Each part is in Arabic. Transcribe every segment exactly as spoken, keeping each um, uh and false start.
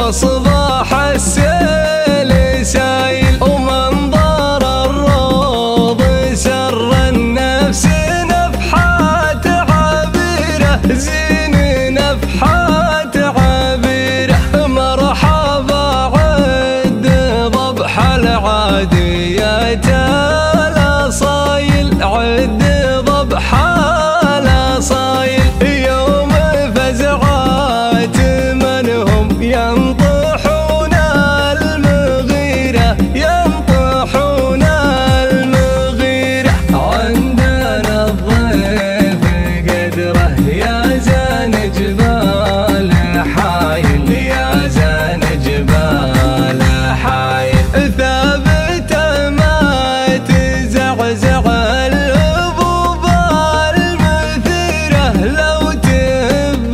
صباح السيل سايل، ومنظر الروض سر النفس نفحات عبيره، زين نفحات عبيره. مرحبا عد ضبح العاديات الاصايل، عد ضبح الاصايل. يوم فزعات من هم ينطحون المغيرة، ينطحون المغيرة. عندنا الضيف قدره يا زان جبال حايل، يا زان جبال حايل. ثابت ما تزعزع الهبوب المثيرة، لو تهب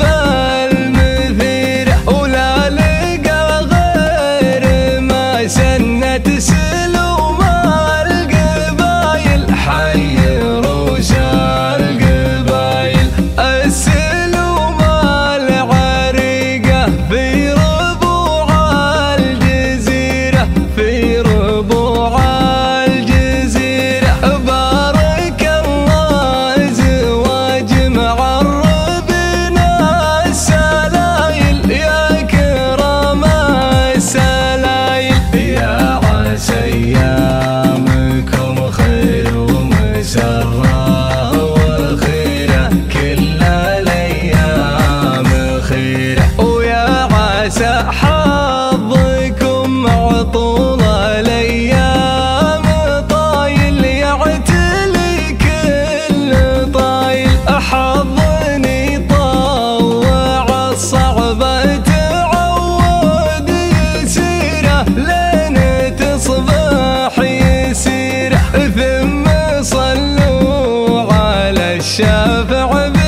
المثيرة. ولا لقى غير ما سنت سلوم القبايل، حي روش القبايل. السلوم العريقة في ربوع الجزيرة، في ربوع الجزيرة. بارك الله زواج معربنا السلايل، يا كرام السلايل. يا عسى ايامكم خير ومسرة وخيرة، كل الايام خيرة. ويا عسى حظكم مع طول الايام طايل، يعتلي كل طايل. حظني طوع الصعبة تعود يسيره، لين تصبح يسيره. ثم صلوا على الشافع